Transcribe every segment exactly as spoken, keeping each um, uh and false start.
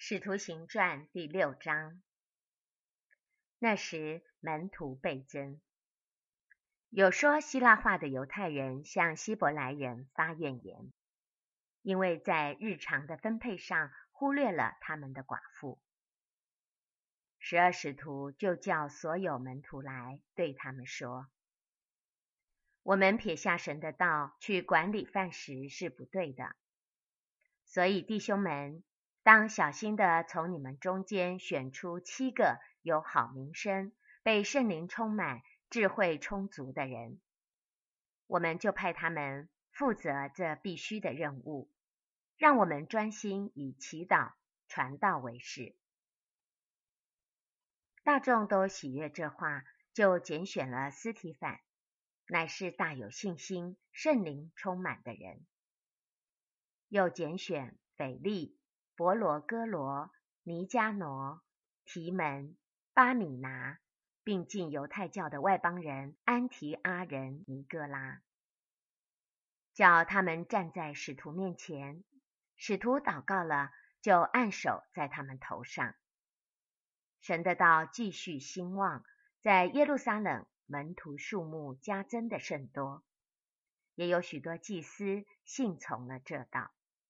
使徒行传第六章。那时门徒倍增，有说希腊话的犹太人向希伯来人发怨言，因为在日常的分配上忽略了他们的寡妇。十二使徒就叫所有门徒来，对他们说：我们撇下神的道去管理饭食是不对的，所以弟兄们，当小心地从你们中间选出七个有好名声、被圣灵充满、智慧充足的人，我们就派他们负责这必须的任务，让我们专心以祈祷、传道为事。大众都喜悦这话，就拣选了司提反，乃是大有信心、圣灵充满的人。又拣选腓利、伯罗哥罗、尼加挪、提门、巴米拿，并进犹太教的外邦人安提阿人尼哥拉，叫他们站在使徒面前。使徒祷告了，就按手在他们头上。神的道继续兴旺，在耶路撒冷门徒数目加增的甚多，也有许多祭司信从了这道。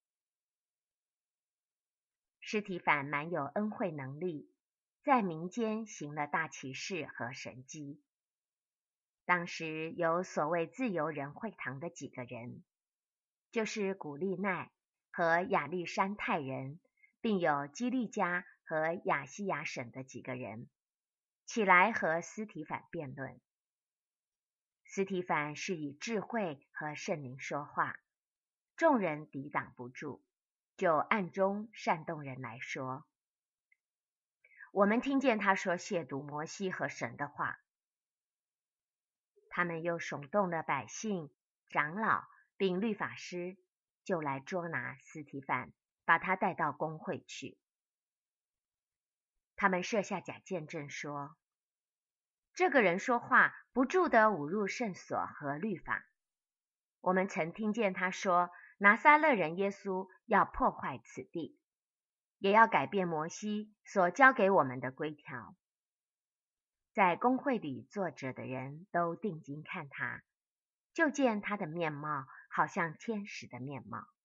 司提反满有恩惠能力，在民间行了大奇事和神迹。当时有所谓自由人会堂的几个人，就是古利奈和亚历山泰人，并有基利家和亚细亚省的几个人，起来和司提反辩论。司提反是以智慧和圣灵说话，众人抵挡不住，就暗中煽动人来说：我们听见他说亵渎摩西和神的话。他们又耸动了百姓、长老并律法师，就来捉拿司提反，把他带到公会去。他们设下假见证说：这个人说话不住地侮辱圣所和律法。我们曾听见他说，拿撒勒人耶稣要破坏此地，也要改变摩西所交给我们的规条。在公会里坐着的人都定睛看他，就见他的面貌好像天使的面貌。